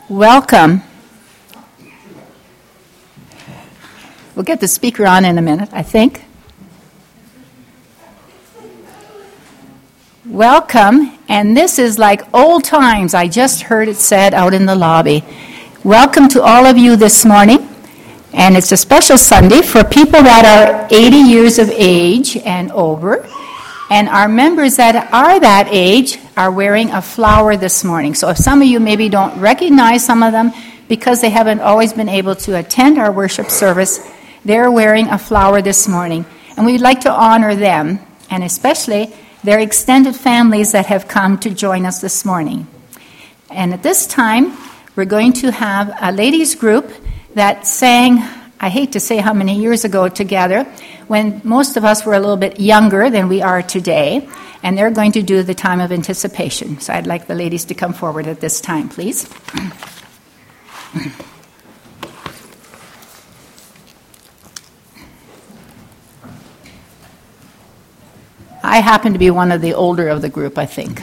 Welcome. We'll get the speaker on in a minute, I think. Welcome, and this is like old times. I just heard it said out in the lobby. Welcome to all of you this morning, and it's a special Sunday for people that are 80 years of age and over, and our members that are that age are wearing a flower this morning. So if some of you maybe don't recognize some of them because they haven't always been able to attend our worship service, they're wearing a flower this morning. And we'd like to honor them, and especially their extended families that have come to join us this morning. And at this time, we're going to have a ladies group that sang, I hate to say how many years ago together, when most of us were a little bit younger than we are today, and they're going to do the time of anticipation. So I'd like the ladies to come forward at this time, please. I happen to be one of the older of the group, I think.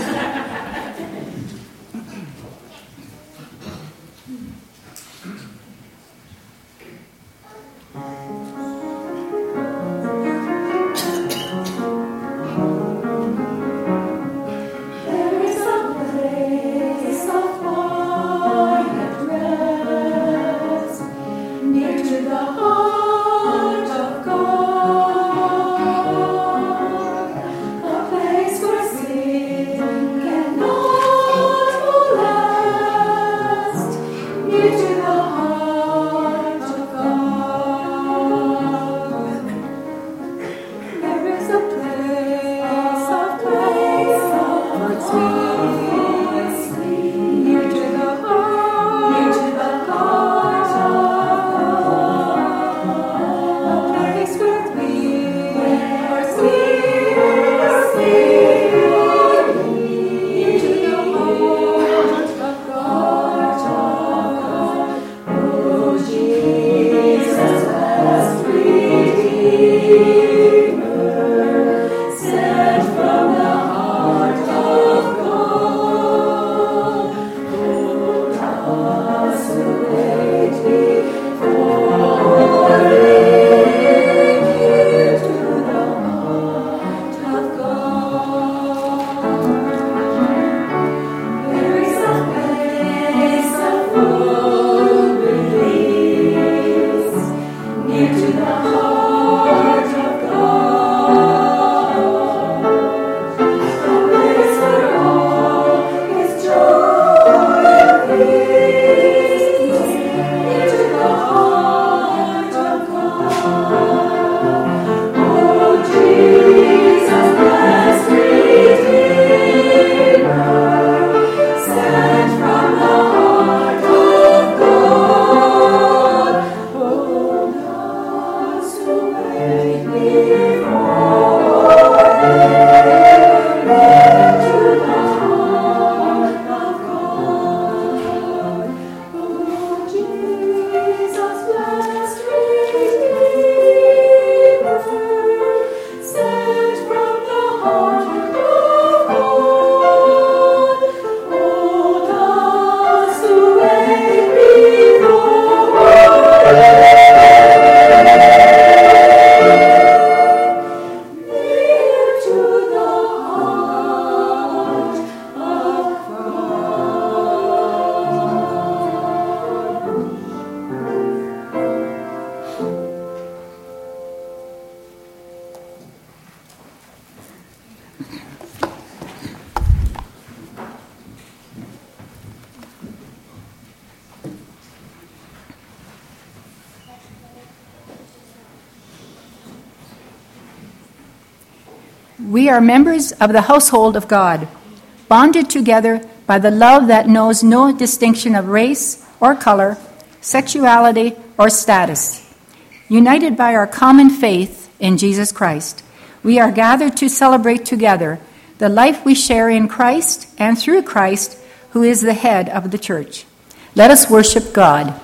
We are members of the household of God, bonded together by the love that knows no distinction of race or color, sexuality or status. United by our common faith in Jesus Christ, we are gathered to celebrate together the life we share in Christ and through Christ, who is the head of the church. Let us worship God.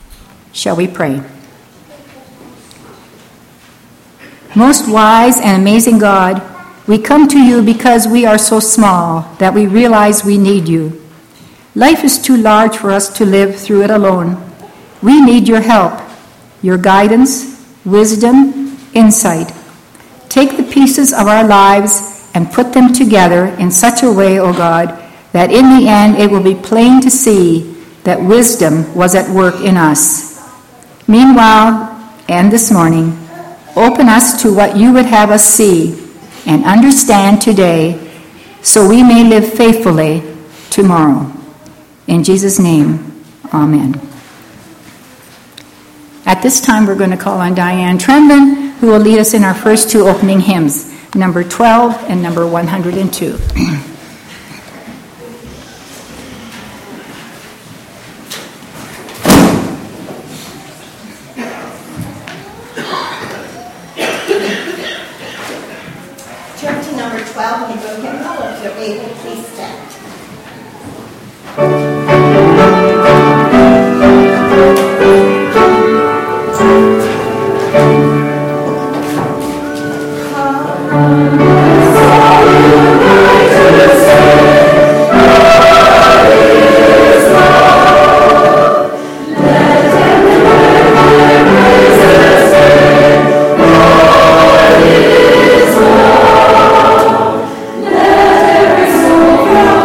Shall we pray? Most wise and amazing God, we come to you because we are so small that we realize we need you. Life is too large for us to live through it alone. We need your help, your guidance, wisdom, insight. Take the pieces of our lives and put them together in such a way, O God, that in the end it will be plain to see that wisdom was at work in us. Meanwhile, and this morning, open us to what you would have us see and understand today, so we may live faithfully tomorrow. In Jesus' name, amen. At this time, we're going to call on Diane Tremblin, who will lead us in our first two opening hymns, number 12 and number 102. Turn to number 12 in the book hymnal. If you're able, please stand. Let every soul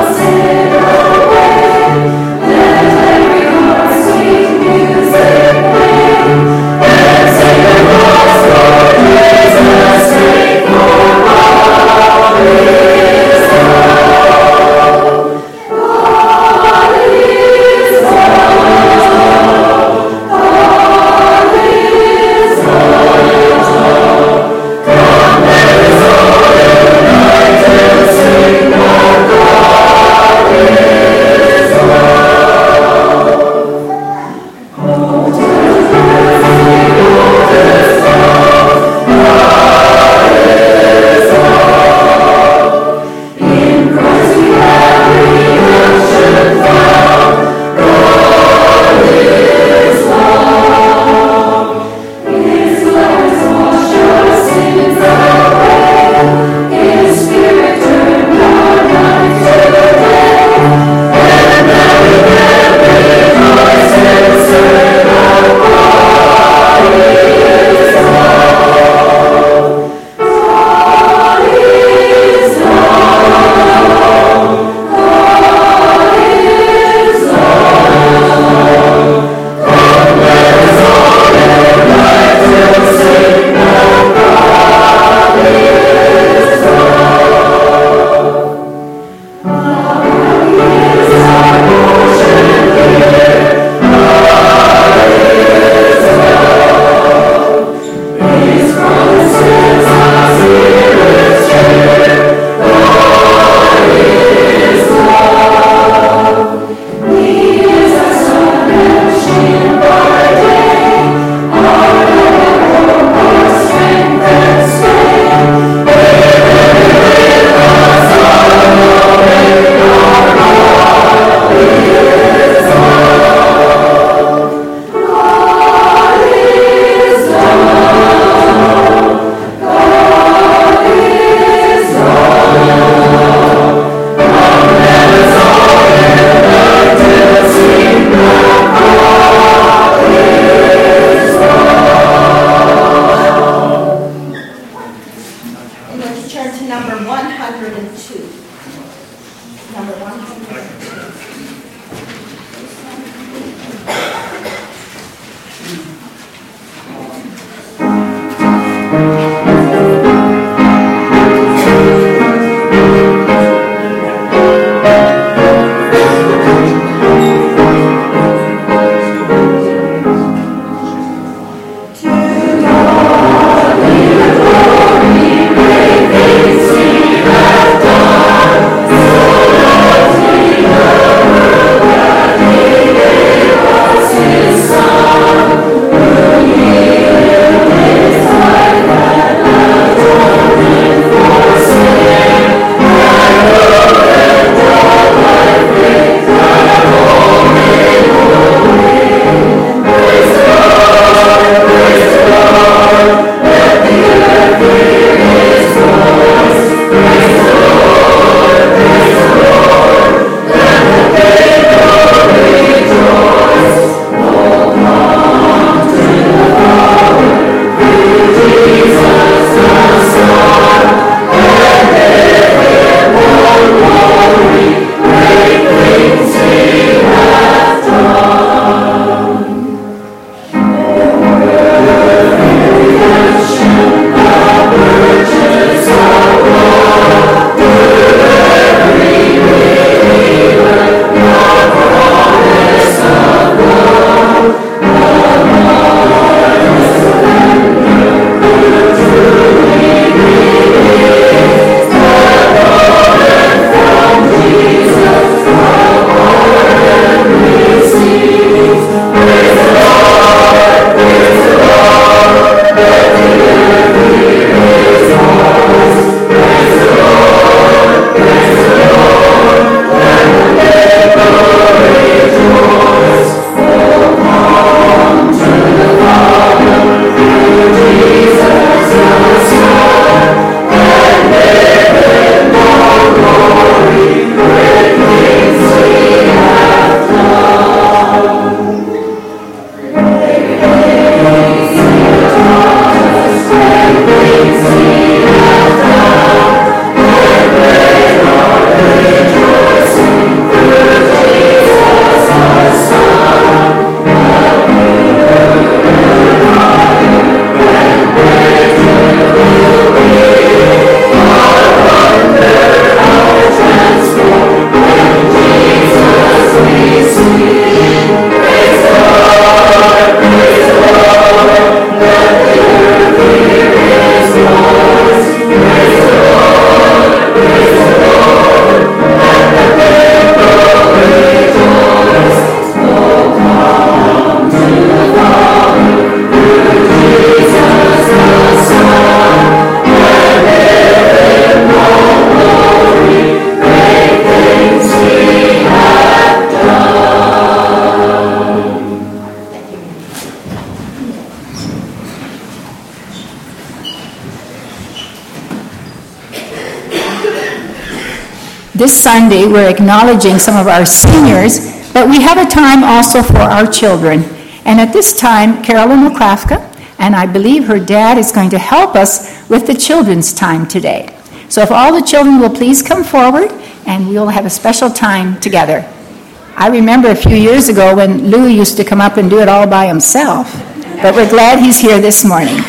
this Sunday we're acknowledging some of our seniors, but we have a time also for our children. And at this time, Carolyn McCrafka, and I believe her dad is going to help us with the children's time today. So if all the children will please come forward, and we'll have a special time together. I remember a few years ago when Lou used to come up and do it all by himself, but we're glad he's here this morning.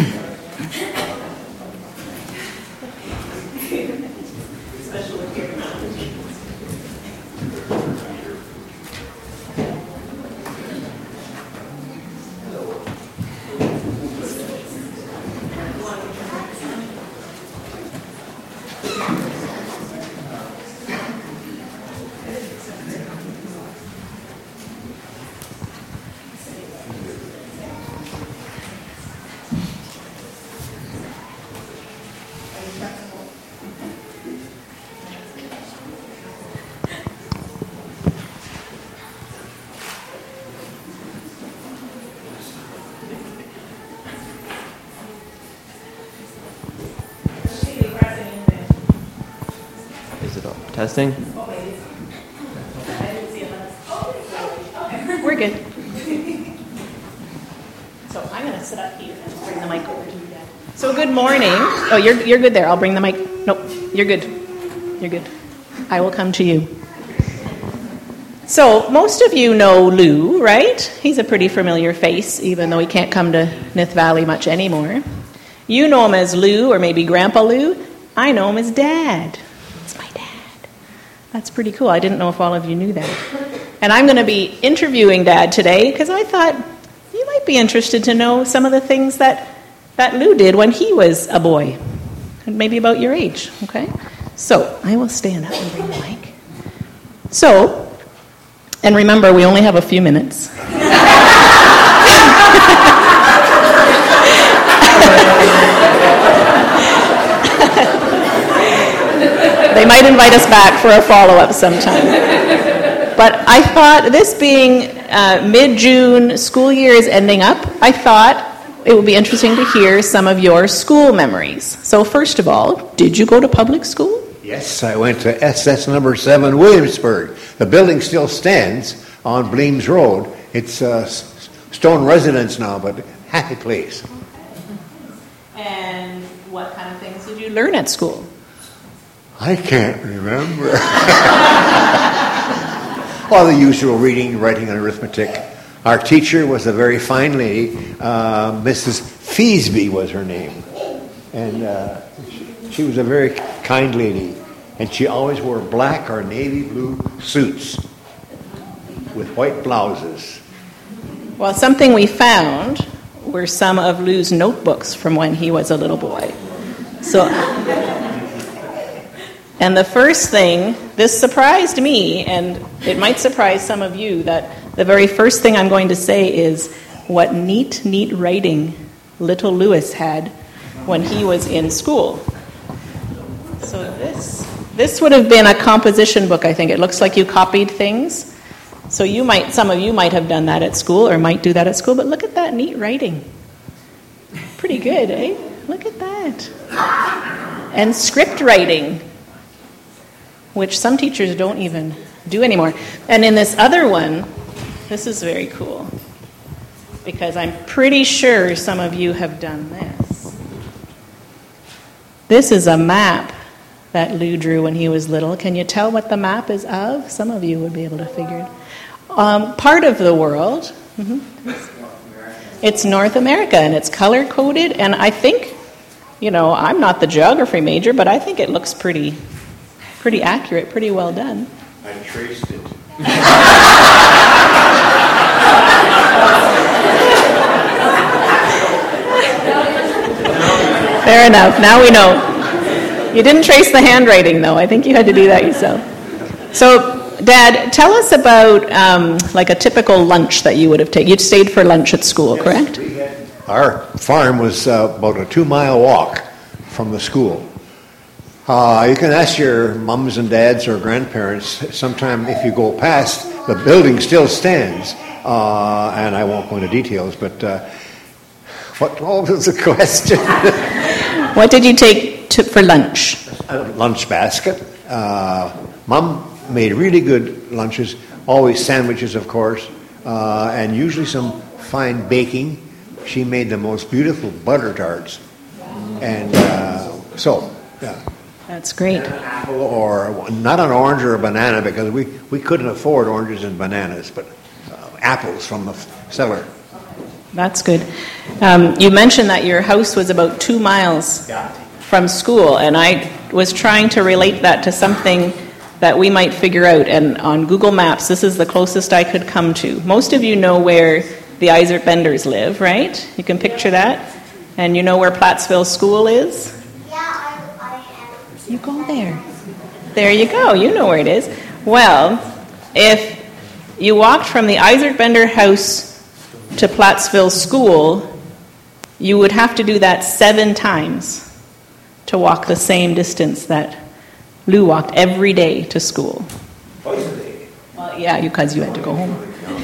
Testing? We're good. So I'm going to sit up here and bring the mic over to you, Dad. So good morning. Oh, you're good there. I'll bring the mic. Nope, you're good. You're good. I will come to you. So most of you know Lou, right? He's a pretty familiar face, even though he can't come to Nith Valley much anymore. You know him as Lou, or maybe Grandpa Lou. I know him as Dad. It's my dad. That's pretty cool. I didn't know if all of you knew that. And I'm going to be interviewing Dad today because I thought you might be interested to know some of the things that Lou did when he was a boy, and maybe about your age, okay? So I will stand up and bring the mic. So, and remember, we only have a few minutes. They might invite us back for a follow-up sometime. But I thought, this being mid-June, school year is ending up, I thought it would be interesting to hear some of your school memories. So first of all, did you go to public school? Yes, I went to SS number 7, Williamsburg. The building still stands on Bleems Road. It's a stone residence now, but happy place. And what kind of things did you learn at school? I can't remember. Well, the usual reading, writing, and arithmetic. Our teacher was a very fine lady. Mrs. Feesby was her name. And she was a very kind lady. And she always wore black or navy blue suits with white blouses. Well, something we found were some of Lou's notebooks from when he was a little boy. So... And the first thing, this surprised me, and it might surprise some of you, that the very first thing I'm going to say is what neat writing little Louis had when he was in school. So this would have been a composition book, I think. It looks like you copied things. So some of you might have done that at school or might do that at school, but look at that neat writing. Pretty good, eh? Look at that. And script writing, which some teachers don't even do anymore. And in this other one, this is very cool, because I'm pretty sure some of you have done this. This is a map that Lou drew when he was little. Can you tell what the map is of? Some of you would be able to figure it. Part of the world. Mm-hmm. It's North America, and it's color-coded, and I think, I'm not the geography major, but I think it looks pretty accurate, pretty well done. I traced it. Fair enough. Now we know. You didn't trace the handwriting, though. I think you had to do that yourself. So, Dad, tell us about like a typical lunch that you would have taken. You'd stayed for lunch at school, yes, correct? Our farm was about a 2-mile walk from the school. You can ask your mums and dads or grandparents sometime if you go past. The building still stands, and I won't go into details, but what was the question? What did you take for lunch? A lunch basket, Mom made really good lunches, always sandwiches, of course, and usually some fine baking. She made the most beautiful butter tarts. And yeah. That's great. An apple or not an orange or a banana, because we couldn't afford oranges and bananas, but apples from the cellar. That's good. You mentioned that your house was about 2 miles from school, and I was trying to relate that to something that we might figure out. And on Google Maps, this is the closest I could come to. Most of you know where the Isaac Benders live, right? You can picture that. And you know where Plattsville School is? Yeah, I am. You go there. There you go. You know where it is. Well, if you walked from the Isaac Bender house to Plattsville School, you would have to do that 7 times to walk the same distance that Lou walked every day to school. Twice a day. Well, yeah, because you had to go home.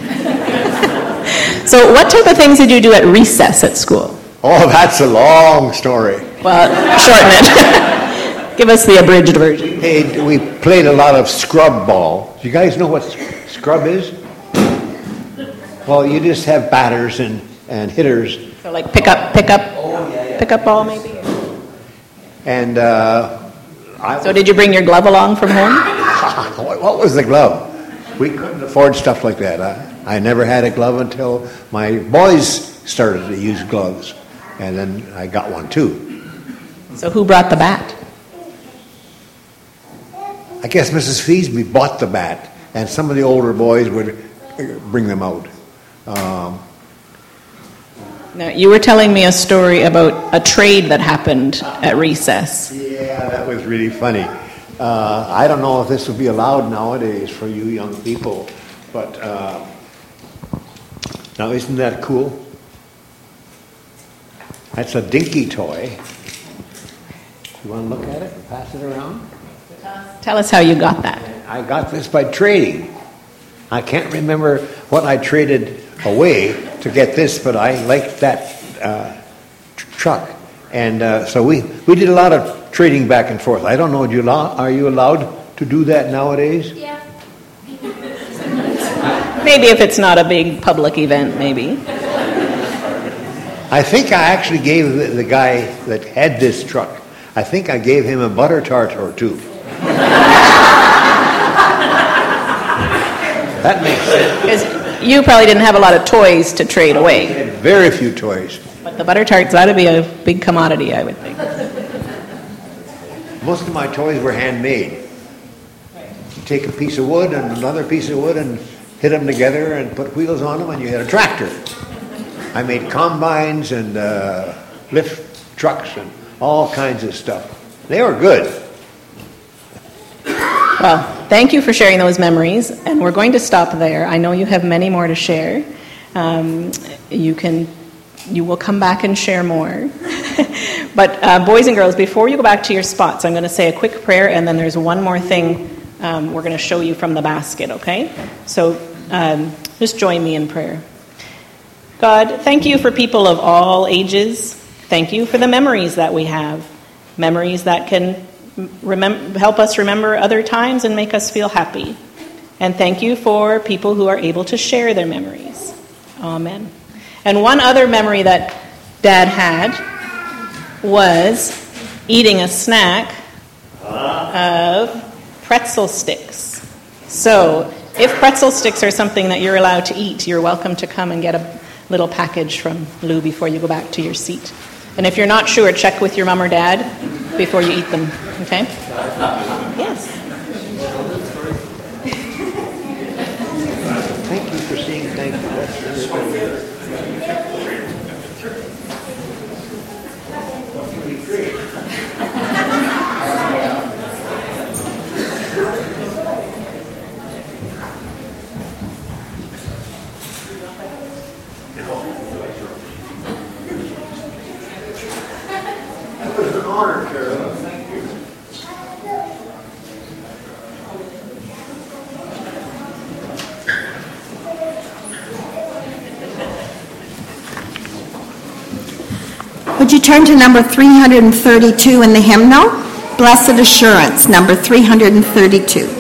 So what type of things did you do at recess at school? Oh, that's a long story. Well, shorten it. Give us the abridged version. We played a lot of scrub ball. Do you guys know what scrub is? Well, you just have batters and hitters. So like pick up ball maybe? And So did you bring your glove along from home? what was the glove? We couldn't afford stuff like that. I never had a glove until my boys started to use gloves. And then I got one too. So who brought the bat? I guess Mrs. Feesby bought the bat, and some of the older boys would bring them out. Now, you were telling me a story about a trade that happened at recess. Yeah, that was really funny. I don't know if this would be allowed nowadays for you young people, but now isn't that cool? That's a dinky toy. You want to look at it and pass it around? Tell us how you got that. I got this by trading. I can't remember what I traded away to get this, but I liked that truck. And so we did a lot of trading back and forth. I don't know, are you allowed to do that nowadays? Yeah. Maybe if it's not a big public event, maybe. I think I actually gave the guy that had this truck, I think I gave him a butter tart or two. That makes sense. Because you probably didn't have a lot of toys to trade I away. had very few toys. But the butter tarts ought to be a big commodity, I would think. Most of my toys were handmade. You take a piece of wood and another piece of wood and hit them together and put wheels on them and you had a tractor. I made combines and lift trucks and all kinds of stuff. They were good. Well, thank you for sharing those memories, and we're going to stop there. I know you have many more to share. You will come back and share more. But boys and girls, before you go back to your spots, I'm going to say a quick prayer, and then there's one more thing we're going to show you from the basket, okay? So just join me in prayer. God, thank you for people of all ages. Thank you for the memories that we have, memories that can help us remember other times and make us feel happy. And thank you for people who are able to share their memories. Amen. And one other memory that Dad had was eating a snack of pretzel sticks. So if pretzel sticks are something that you're allowed to eat, you're welcome to come and get a little package from Lou before you go back to your seat. And if you're not sure, check with your mom or dad before you eat them, okay? Yes. Thank you for seeing. Thank you. That was an honor, Carol. Thank you. Would you turn to number 332 in the hymnal? Blessed Assurance, number 332.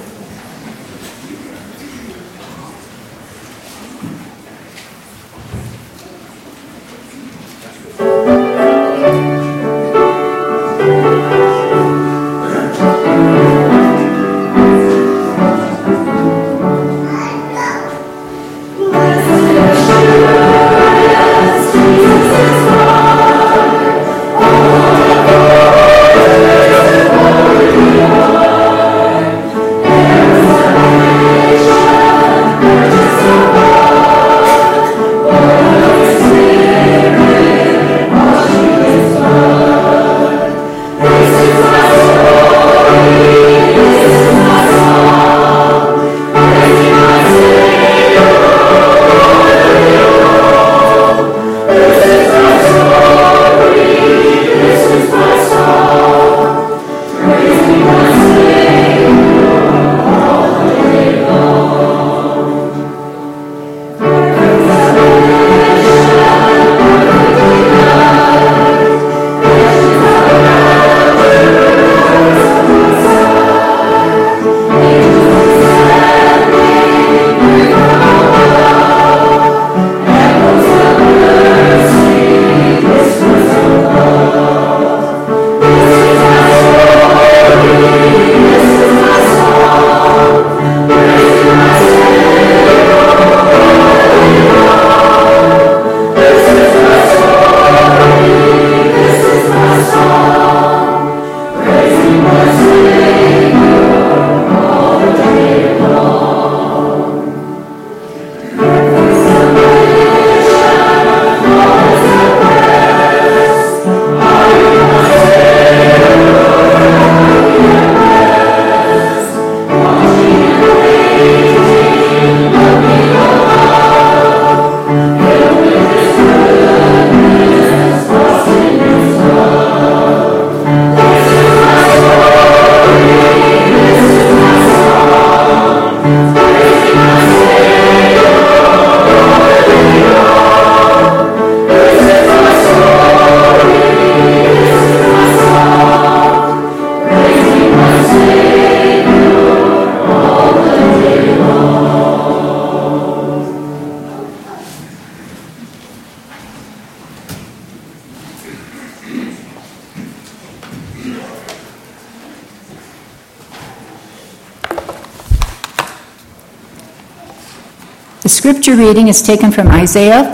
The scripture reading is taken from Isaiah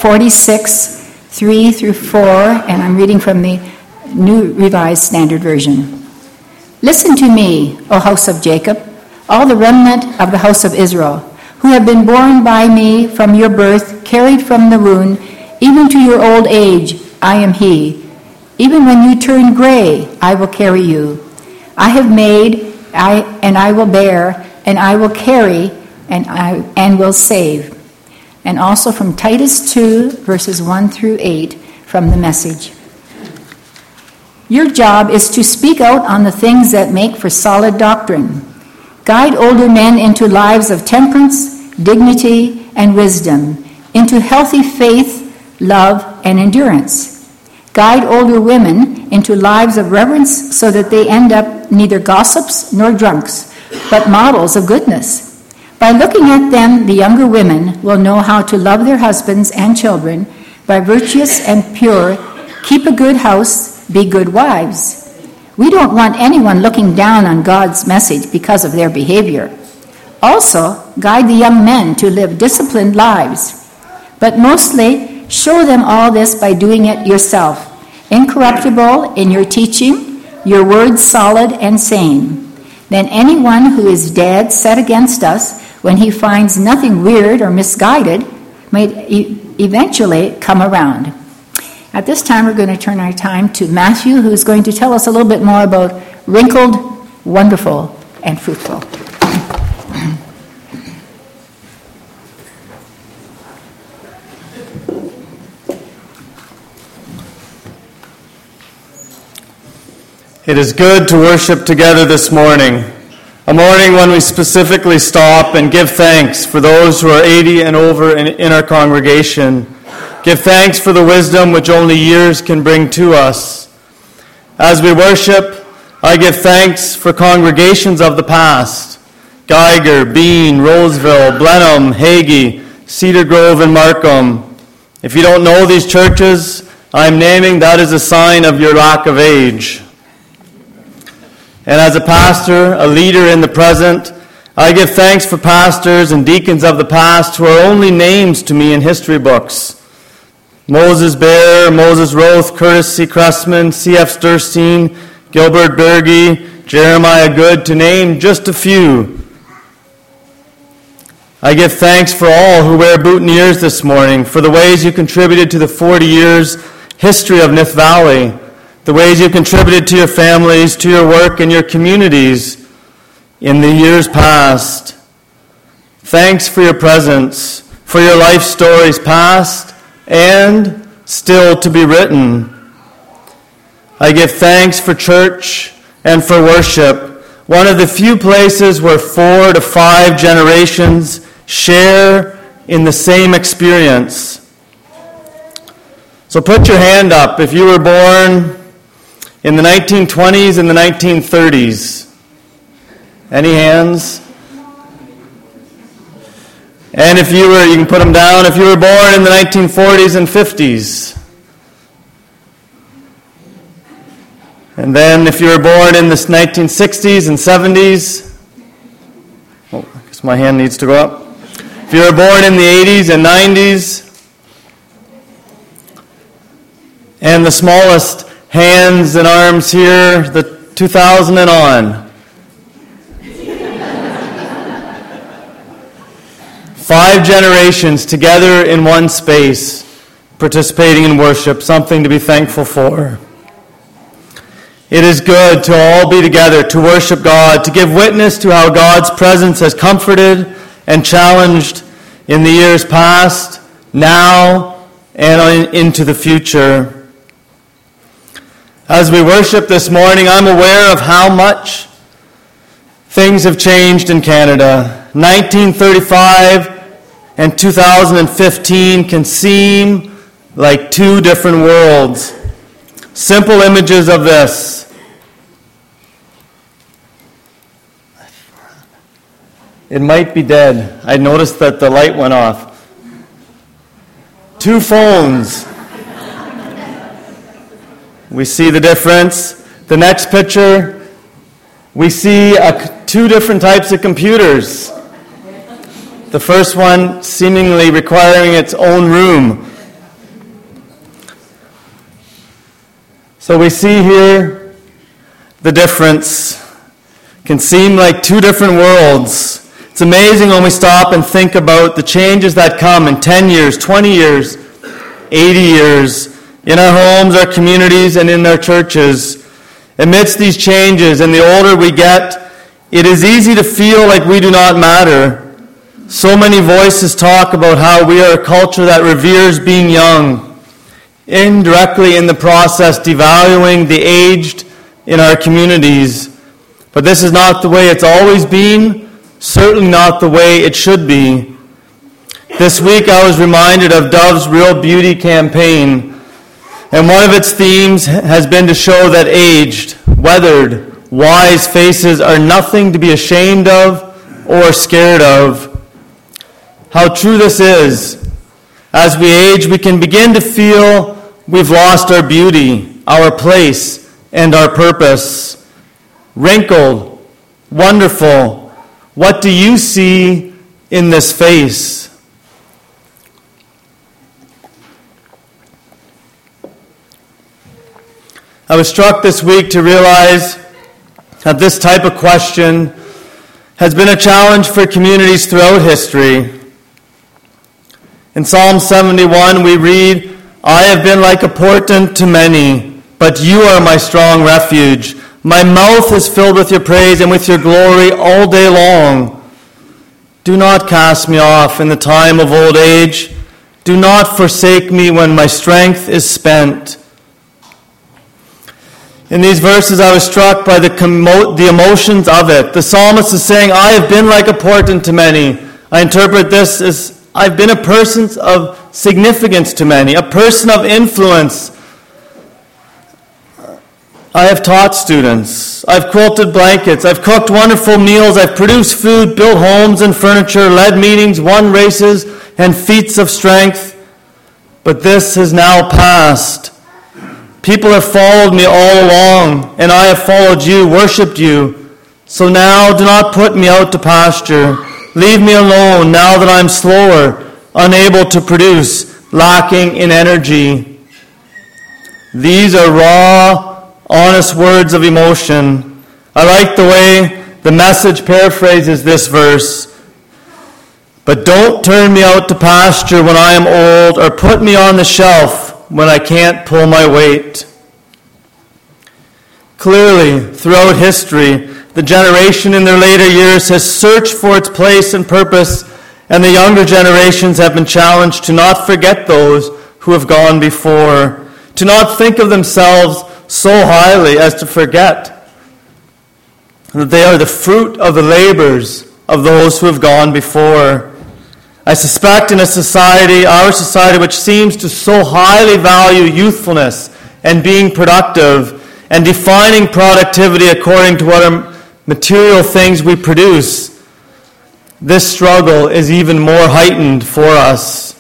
46, 3 through 4, and I'm reading from the New Revised Standard Version. Listen to me, O house of Jacob, all the remnant of the house of Israel, who have been born by me from your birth, carried from the womb, even to your old age, I am he. Even when you turn gray, I will carry you. I have made, and I will bear, and I will carry, and will save. And also from Titus 2, verses 1 through 8, from the Message. Your job is to speak out on the things that make for solid doctrine. Guide older men into lives of temperance, dignity, and wisdom, into healthy faith, love, and endurance. Guide older women into lives of reverence so that they end up neither gossips nor drunks, but models of goodness. By looking at them, the younger women will know how to love their husbands and children, by virtuous and pure, keep a good house, be good wives. We don't want anyone looking down on God's message because of their behavior. Also, guide the young men to live disciplined lives. But mostly, show them all this by doing it yourself, incorruptible in your teaching, your words solid and sane. Then anyone who is dead set against us, when he finds nothing weird or misguided, may eventually come around. At this time, we're going to turn our time to Matthew, who's going to tell us a little bit more about wrinkled, wonderful, and fruitful. It is good to worship together this morning, a morning when we specifically stop and give thanks for those who are 80 and over in our congregation. Give thanks for the wisdom which only years can bring to us. As we worship, I give thanks for congregations of the past: Geiger, Bean, Roseville, Blenheim, Hagee, Cedar Grove, and Markham. If you don't know these churches I'm naming, that is a sign of your lack of age. And as a pastor, a leader in the present, I give thanks for pastors and deacons of the past who are only names to me in history books: Moses Baer, Moses Roth, Curtis C. Cressman, C.F. Sturstein, Gilbert Berge, Jeremiah Good, to name just a few. I give thanks for all who wear boutonnieres this morning, for the ways you contributed to the 40 years history of Nith Valley, the ways you contributed to your families, to your work, and your communities in the years past. Thanks for your presence, for your life stories past and still to be written. I give thanks for church and for worship, one of the few places where 4 to 5 generations share in the same experience. So put your hand up if you were born in the 1920s and the 1930s. Any hands? And if you can put them down, if you were born in the 1940s and 50s. And then if you were born in the 1960s and 70s, I guess my hand needs to go up. If you were born in the 80s and 90s, and the smallest hands and arms here, the 2000 and on. 5 generations together in one space, participating in worship, something to be thankful for. It is good to all be together, to worship God, to give witness to how God's presence has comforted and challenged in the years past, now, and into the future. As we worship this morning, I'm aware of how much things have changed in Canada. 1935 and 2015 can seem like 2 different worlds. Simple images of this. It might be dead. I noticed that the light went off. 2 phones. We see the difference. The next picture, we see 2 different types of computers. The first one seemingly requiring its own room. So we see here the difference. Can seem like 2 different worlds. It's amazing when we stop and think about the changes that come in 10 years, 20 years, 80 years, in our homes, our communities, and in our churches. Amidst these changes, and the older we get, it is easy to feel like we do not matter. So many voices talk about how we are a culture that reveres being young, indirectly in the process devaluing the aged in our communities. But this is not the way it's always been, certainly not the way it should be. This week I was reminded of Dove's Real Beauty campaign, and one of its themes has been to show that aged, weathered, wise faces are nothing to be ashamed of or scared of. How true this is. As we age, we can begin to feel we've lost our beauty, our place, and our purpose. Wrinkled, wonderful. What do you see in this face? I was struck this week to realize that this type of question has been a challenge for communities throughout history. In Psalm 71, we read, "I have been like a portent to many, but you are my strong refuge. My mouth is filled with your praise and with your glory all day long. Do not cast me off in the time of old age. Do not forsake me when my strength is spent." In these verses, I was struck by the emotions of it. The psalmist is saying, I have been like a portent to many. I interpret this as, I've been a person of significance to many, a person of influence, I have taught students. I've quilted blankets. I've cooked wonderful meals. I've produced food, built homes and furniture, led meetings, won races and feats of strength. But this has now passed. People have followed me all along, and I have followed you, worshipped you. So now do not put me out to pasture. Leave me alone now that I'm slower, unable to produce, lacking in energy. These are raw, honest words of emotion. I like the way the Message paraphrases this verse. But don't turn me out to pasture when I am old, or put me on the shelf when I can't pull my weight. Clearly, throughout history, the generation in their later years has searched for its place and purpose, and the younger generations have been challenged to not forget those who have gone before, to not think of themselves so highly as to forget that they are the fruit of the labors of those who have gone before. I suspect in a society, our society, which seems to so highly value youthfulness and being productive and defining productivity according to what material things we produce, this struggle is even more heightened for us.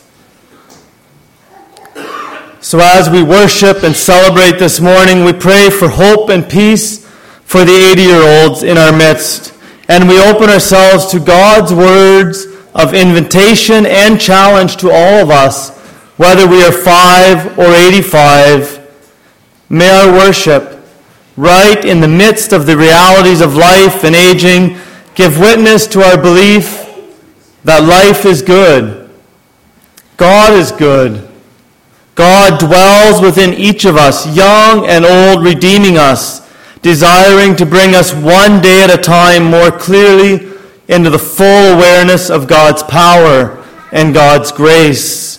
So as we worship and celebrate this morning, we pray for hope and peace for the 80-year-olds in our midst. And we open ourselves to God's words of invitation and challenge to all of us, whether we are 5 or 85. May our worship, right in the midst of the realities of life and aging, give witness to our belief that life is good. God is good. God dwells within each of us, young and old, redeeming us, desiring to bring us one day at a time more clearly into the full awareness of God's power and God's grace.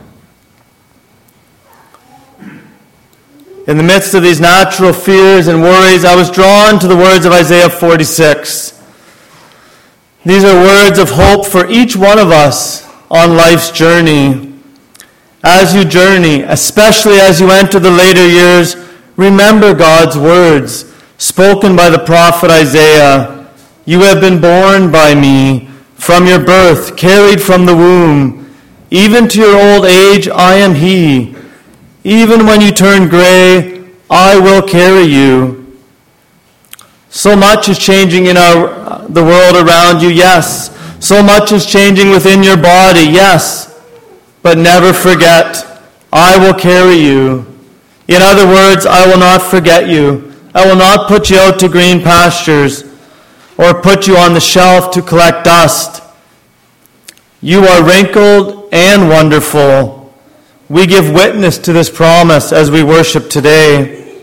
In the midst of these natural fears and worries, I was drawn to the words of Isaiah 46. These are words of hope for each one of us on life's journey. As you journey, especially as you enter the later years, remember God's words spoken by the prophet Isaiah. You have been born by me, from your birth, carried from the womb. Even to your old age, I am he. Even when you turn gray, I will carry you. So much is changing in the world around you, yes. So much is changing within your body, yes. But never forget, I will carry you. In other words, I will not forget you. I will not put you out to green pastures or put you on the shelf to collect dust. You are wrinkled and wonderful. We give witness to this promise as we worship today.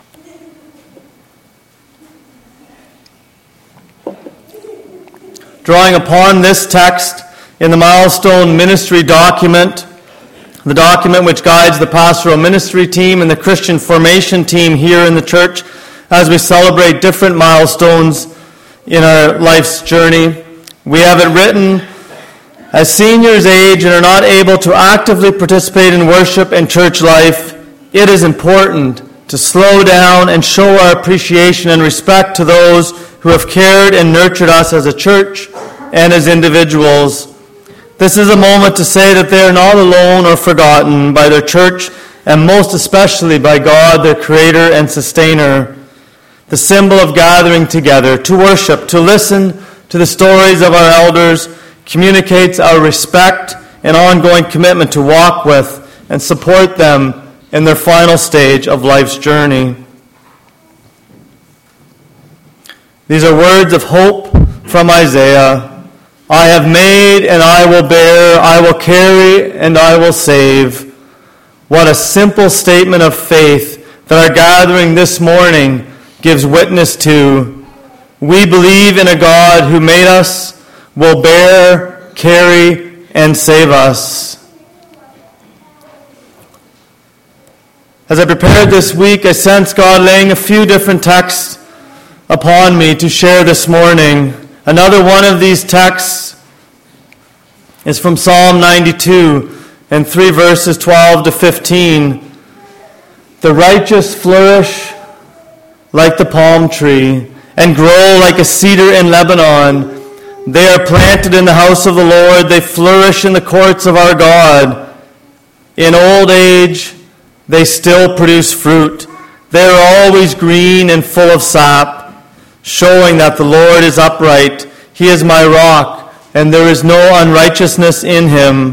Drawing upon this text in the Milestone Ministry document, the document which guides the pastoral ministry team and the Christian formation team here in the church as we celebrate different milestones in our life's journey. We have it written, as seniors age and are not able to actively participate in worship and church life, it is important to slow down and show our appreciation and respect to those who have cared and nurtured us as a church and as individuals. This is a moment to say that they are not alone or forgotten by their church, and most especially by God, their Creator and Sustainer. The symbol of gathering together to worship, to listen to the stories of our elders, communicates our respect and ongoing commitment to walk with and support them in their final stage of life's journey. These are words of hope from Isaiah. I have made and I will bear, I will carry and I will save. What a simple statement of faith that our gathering this morning gives witness to. We believe in a God who made us, will bear, carry, and save us. As I prepared this week, I sensed God laying a few different texts upon me to share this morning. Another one of these texts is from Psalm 92 and 3 verses 12 to 15. The righteous flourish like the palm tree and grow like a cedar in Lebanon. They are planted in the house of the Lord. They flourish in the courts of our God. In old age, they still produce fruit. They are always green and full of sap, showing that the Lord is upright. He is my rock, and there is no unrighteousness in him.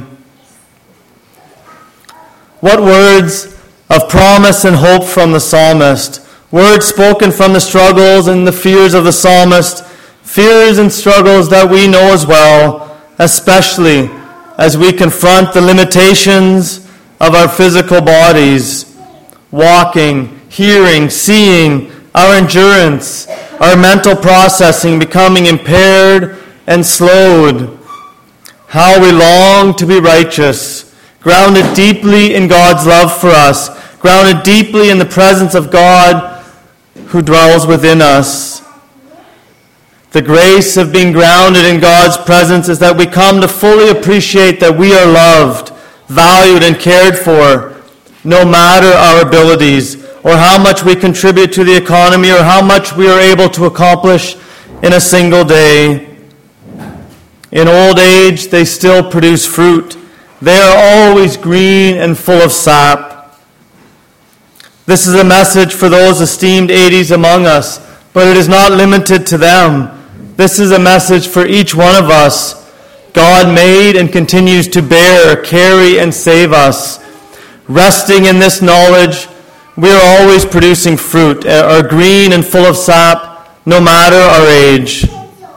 What words of promise and hope from the psalmist. Words spoken from the struggles and the fears of the psalmist. Fears and struggles that we know as well, especially as we confront the limitations of our physical bodies. Walking, hearing, seeing, our endurance, our mental processing becoming impaired and slowed. How we long to be righteous, grounded deeply in God's love for us, grounded deeply in the presence of God who dwells within us. The grace of being grounded in God's presence is that we come to fully appreciate that we are loved, valued, and cared for, no matter our abilities, or how much we contribute to the economy, or how much we are able to accomplish in a single day. In old age, they still produce fruit. They are always green and full of sap. This is a message for those esteemed 80s among us, but it is not limited to them. This is a message for each one of us. God made and continues to bear, carry, and save us. Resting in this knowledge, we are always producing fruit, are green and full of sap, no matter our age.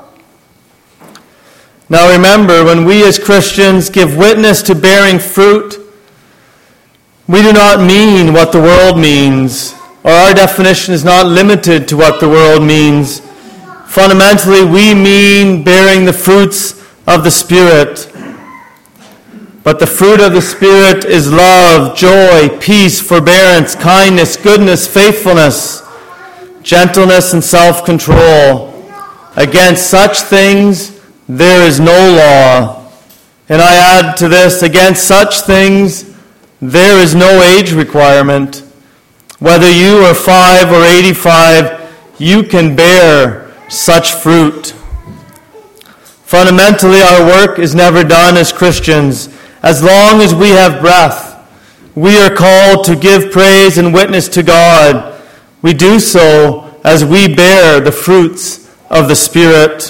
Now remember, when we as Christians give witness to bearing fruit, we do not mean what the world means, or our definition is not limited to what the world means. Fundamentally, we mean bearing the fruits of the Spirit. But the fruit of the Spirit is love, joy, peace, forbearance, kindness, goodness, faithfulness, gentleness, and self-control. Against such things there is no law. And I add to this, against such things there is no age requirement. Whether you are 5 or 85, you can bear such fruit. Fundamentally, our work is never done as Christians. As long as we have breath, we are called to give praise and witness to God. We do so as we bear the fruits of the Spirit.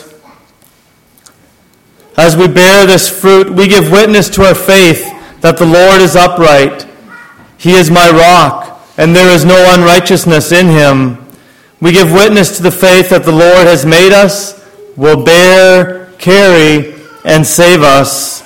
As we bear this fruit, we give witness to our faith that the Lord is upright. He is my rock, and there is no unrighteousness in him. We give witness to the faith that the Lord has made us, will bear, carry, and save us.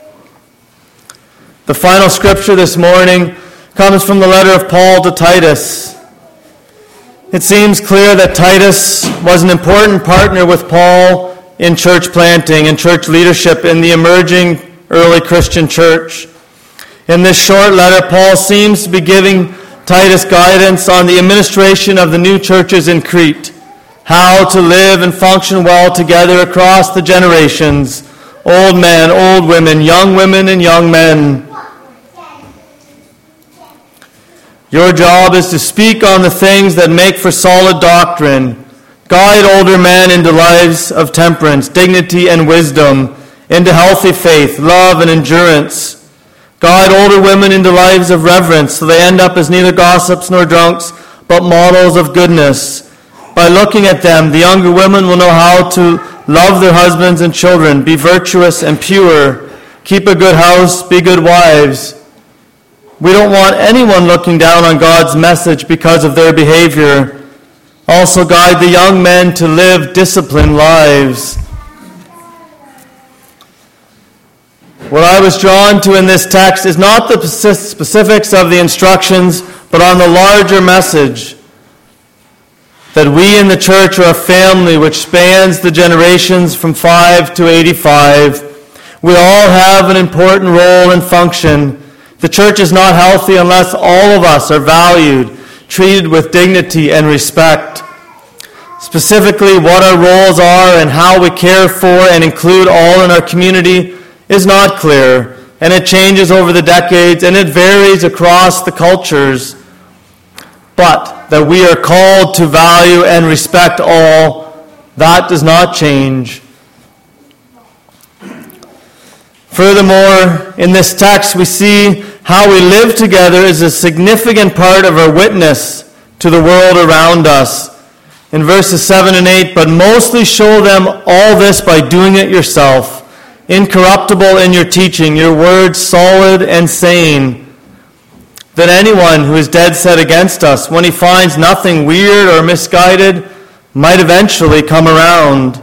The final scripture this morning comes from the letter of Paul to Titus. It seems clear that Titus was an important partner with Paul in church planting and church leadership in the emerging early Christian church. In this short letter, Paul seems to be giving Titus guidance on the administration of the new churches in Crete, how to live and function well together across the generations, old men, old women, and young men. Your job is to speak on the things that make for solid doctrine, guide older men into lives of temperance, dignity, and wisdom, into healthy faith, love, and endurance. Guide older women into lives of reverence, so they end up as neither gossips nor drunks, but models of goodness. By looking at them, the younger women will know how to love their husbands and children, be virtuous and pure, keep a good house, be good wives. We don't want anyone looking down on God's message because of their behavior. Also guide the young men to live disciplined lives. What I was drawn to in this text is not the specifics of the instructions, but on the larger message that we in the church are a family which spans the generations from 5 to 85. We all have an important role and function. The church is not healthy unless all of us are valued, treated with dignity and respect. Specifically, what our roles are and how we care for and include all in our community is not clear, and it changes over the decades, and it varies across the cultures. but that we are called to value and respect all. That does not change. Furthermore, in this text, we see how we live together is a significant part of our witness to the world around us. In verses 7 and 8, but mostly show them all this by doing it yourself, incorruptible in your teaching, your words solid and sane. That anyone who is dead set against us, when he finds nothing weird or misguided, might eventually come around.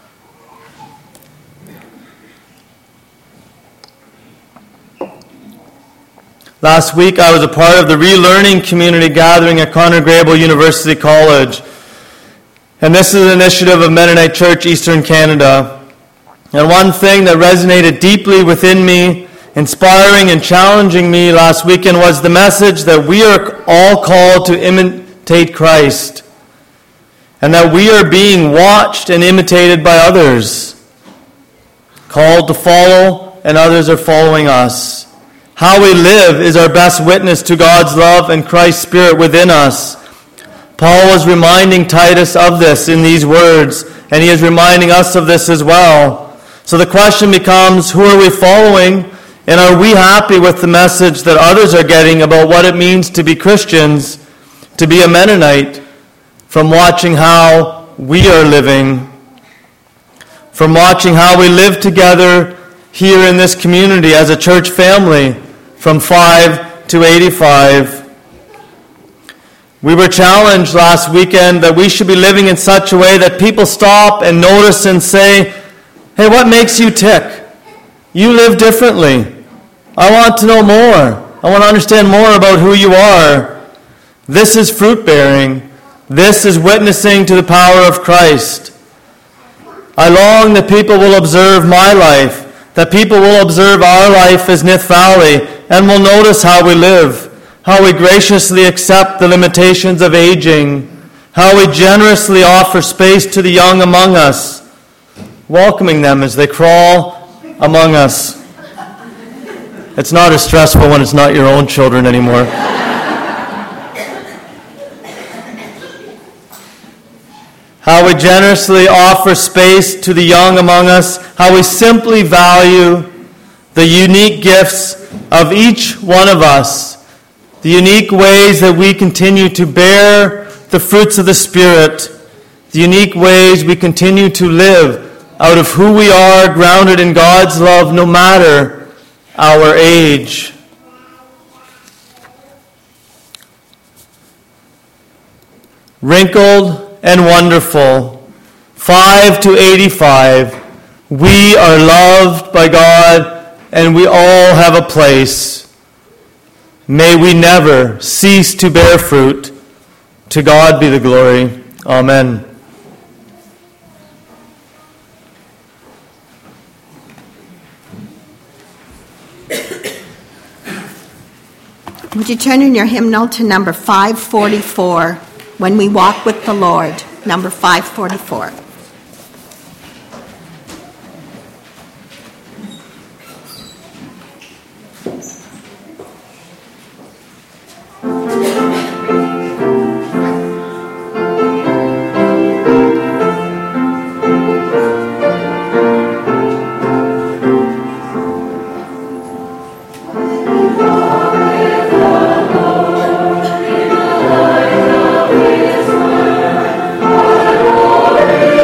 Last week, I was a part of the Relearning Community Gathering at Conor Grable University College. And this is an initiative of Mennonite Church, Eastern Canada. And one thing that resonated deeply within me, inspiring and challenging me last weekend, was the message that we are all called to imitate Christ. And that we are being watched and imitated by others. Called to follow, and others are following us. How we live is our best witness to God's love and Christ's Spirit within us. Paul was reminding Titus of this in these words, and he is reminding us of this as well. So the question becomes, who are we following, and are we happy with the message that others are getting about what it means to be Christians, to be a Mennonite, from watching how we are living, from watching how we live together here in this community as a church family, from 5 to 85. We were challenged last weekend that we should be living in such a way that people stop and notice and say, hey, what makes you tick? You live differently. I want to know more. I want to understand more about who you are. This is fruit bearing. This is witnessing to the power of Christ. I long that people will observe my life, that people will observe our life as Nith Valley, and will notice how we live, how we graciously accept the limitations of aging, how we generously offer space to the young among us, welcoming them as they crawl among us. It's not as stressful when it's not your own children anymore. How we generously offer space to the young among us, how we simply value the unique gifts of each one of us, the unique ways that we continue to bear the fruits of the Spirit, the unique ways we continue to live out of who we are, grounded in God's love, no matter our age. Wrinkled and wonderful, 5 to 85, we are loved by God, and we all have a place. May we never cease to bear fruit. To God be the glory. Amen. Would you turn in your hymnal to number 544, When We Walk with the Lord, number 544. Glory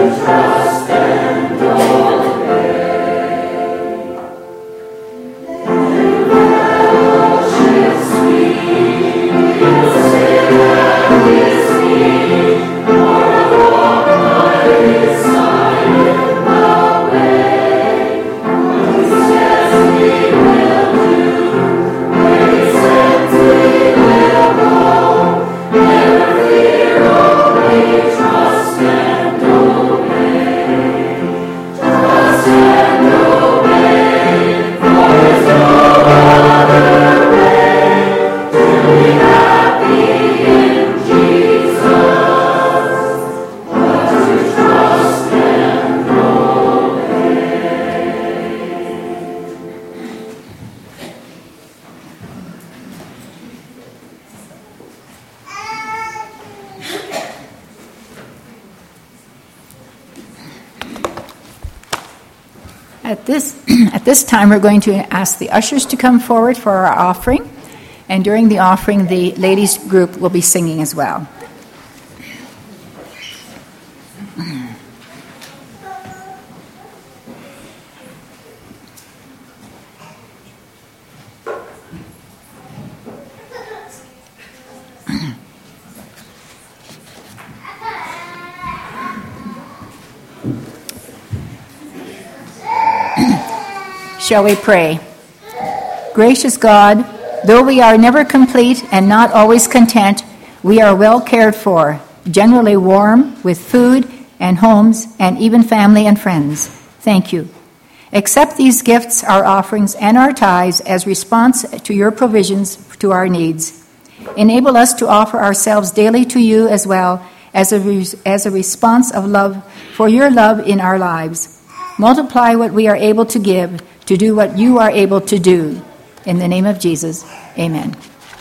At this time, we're going to ask the ushers to come forward for our offering. And during the offering, the ladies group will be singing as well. Shall we pray? Gracious God, though we are never complete and not always content, we are well cared for, generally warm, with food and homes and even family and friends. Thank you. Accept these gifts, our offerings, and our tithes as response to your provisions to our needs. Enable us to offer ourselves daily to you as well as a response of love for your love in our lives. Multiply what we are able to give to do what you are able to do. In the name of Jesus, amen.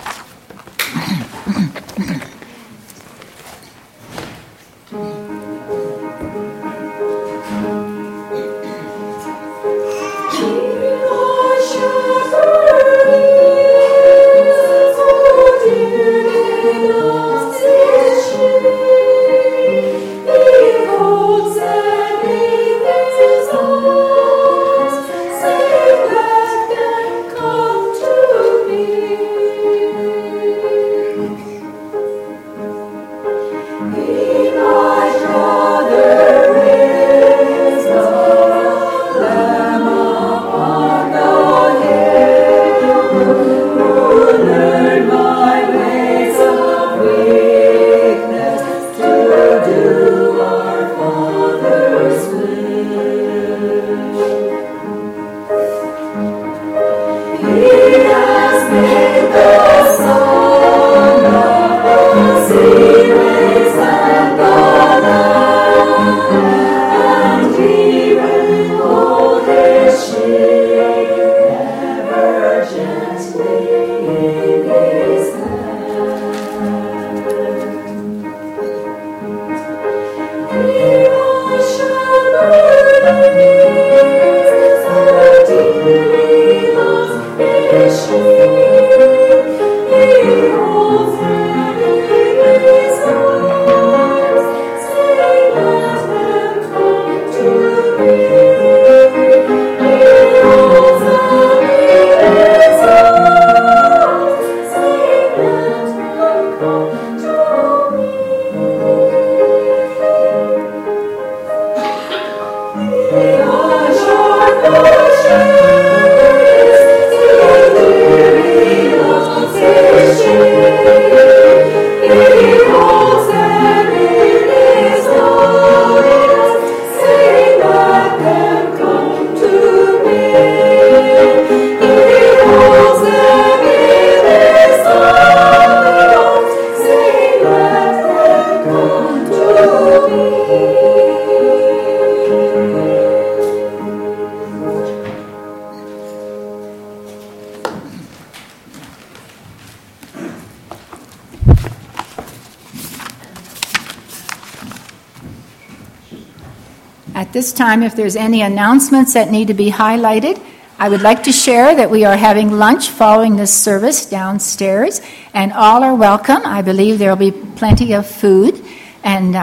At this time, if there's any announcements that need to be highlighted, I would like to share that we are having lunch following this service downstairs, and all are welcome. I believe there will be plenty of food, and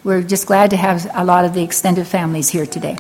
we're just glad to have a lot of the extended families here today.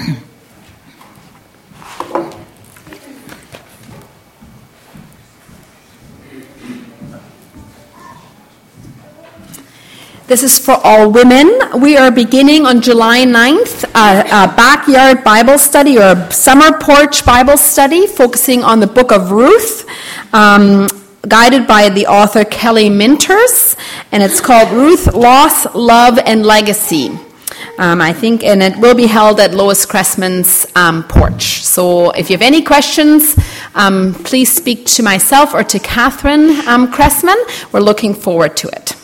This is for all women. We are beginning on July 9th a backyard Bible study or a summer porch Bible study focusing on the book of Ruth, guided by the author Kelly Minters, and it's called Ruth, Loss, Love, and Legacy. And it will be held at Lois Cressman's porch. So if you have any questions, please speak to myself or to Catherine Cressman. We're looking forward to it.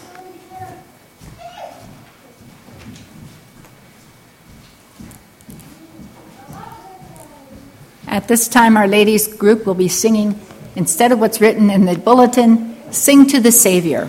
At this time, our ladies group will be singing, instead of what's written in the bulletin, Sing to the Savior.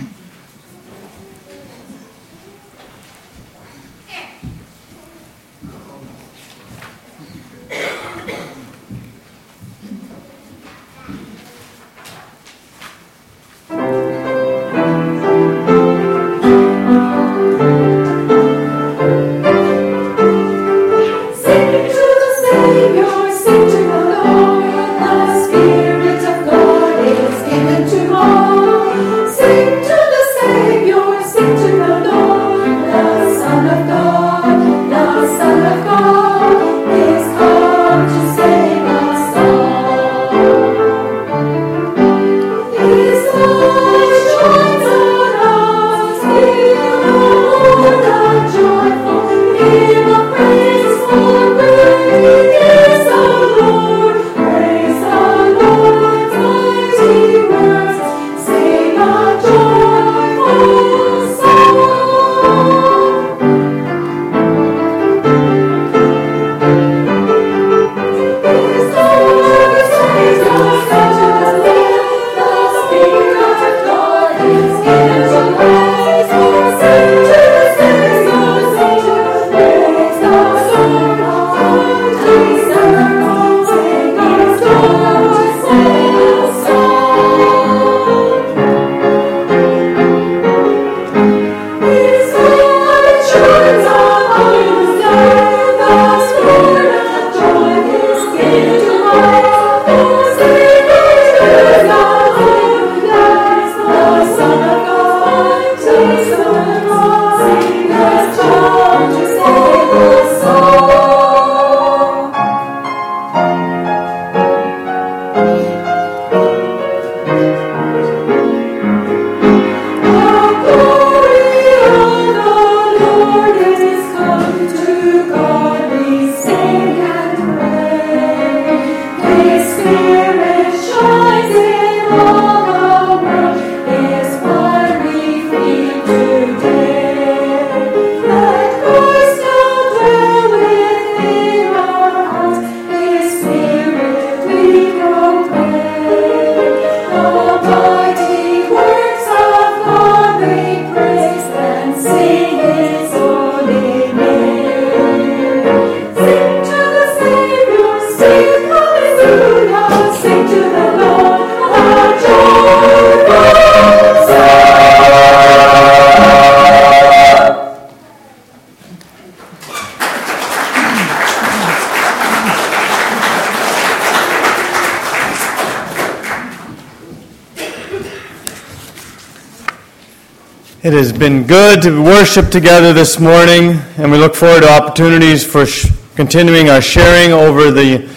It has been good to worship together this morning, and we look forward to opportunities for continuing our sharing over the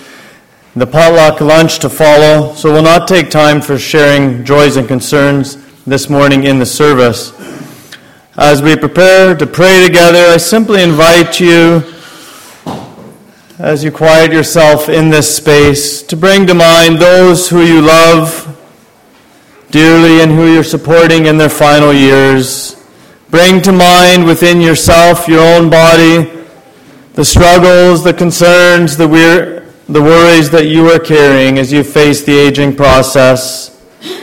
potluck lunch to follow. So we'll not take time for sharing joys and concerns this morning in the service. As we prepare to pray together, I simply invite you, as you quiet yourself in this space, to bring to mind those who you love dearly and who you're supporting in their final years. Bring to mind within yourself, your own body, the struggles, the concerns, the worries that you are carrying as you face the aging process.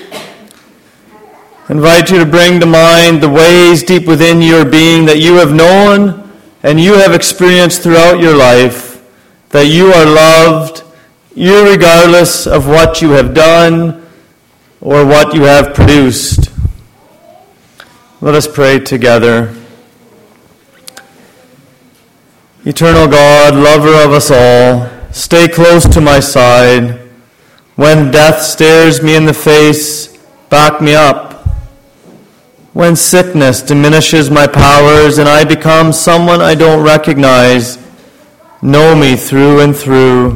I invite you to bring to mind the ways deep within your being that you have known and you have experienced throughout your life, that you are loved, irregardless of what you have done or what you have produced. Let us pray together. Eternal God, lover of us all, stay close to my side. When death stares me in the face, back me up. When sickness diminishes my powers and I become someone I don't recognize, know me through and through.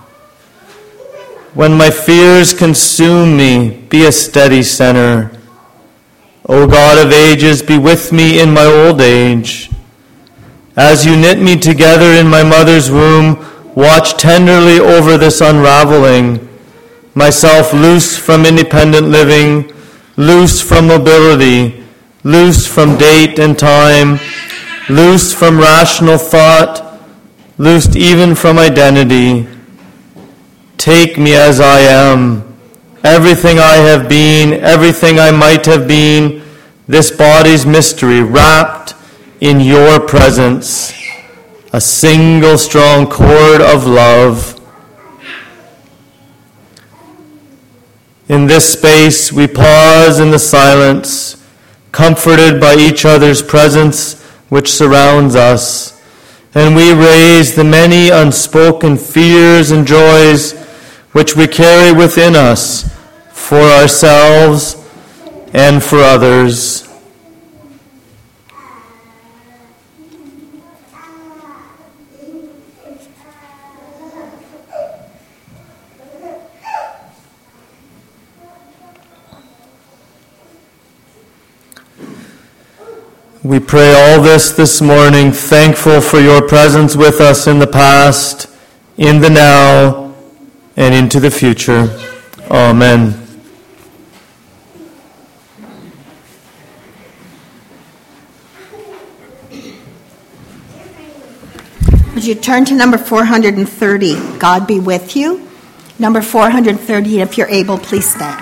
When my fears consume me, be a steady center. O God of ages, be with me in my old age. As you knit me together in my mother's womb, watch tenderly over this unraveling, myself loose from independent living, loose from mobility, loose from date and time, loose from rational thought, loosed even from identity. Take me as I am, everything I have been, everything I might have been, this body's mystery wrapped in your presence, a single strong cord of love. In this space, we pause in the silence, comforted by each other's presence which surrounds us, and we raise the many unspoken fears and joys which we carry within us for ourselves and for others. We pray all this morning, thankful for your presence with us in the past, in the now, and into the future. Amen. Would you turn to number 430, God be with you? Number 430, if you're able, please stand.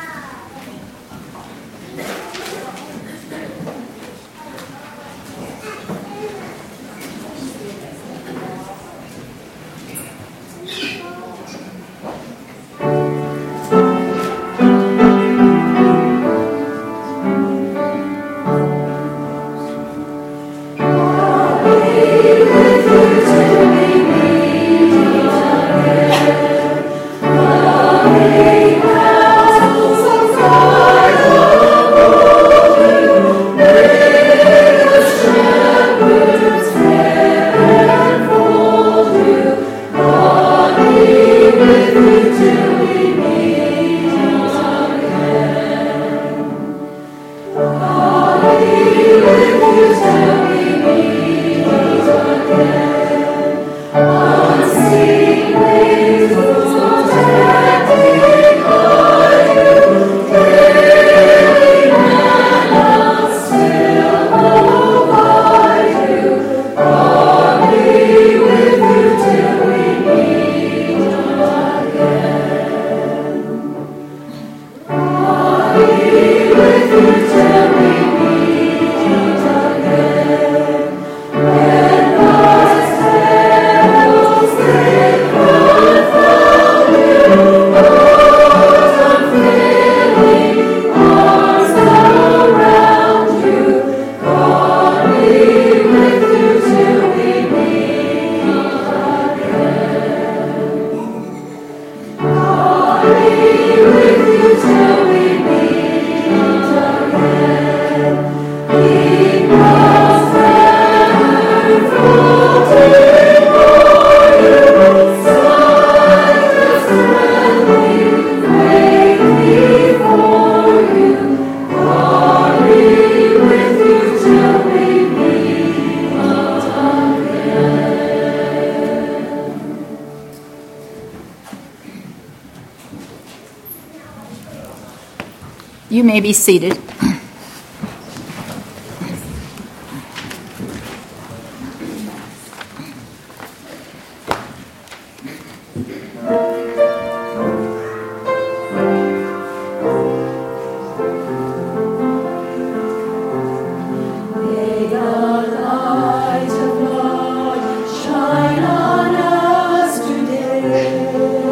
You may be seated.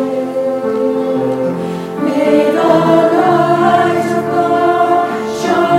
Shine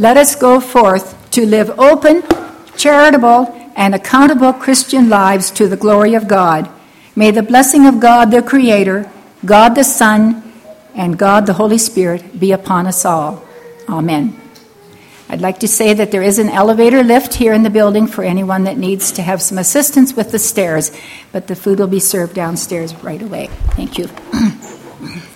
let us go forth to live open, charitable, and accountable Christian lives to the glory of God. May the blessing of God the Creator, God the Son, and God the Holy Spirit be upon us all. Amen. I'd like to say that there is an elevator lift here in the building for anyone that needs to have some assistance with the stairs, but the food will be served downstairs right away. Thank you.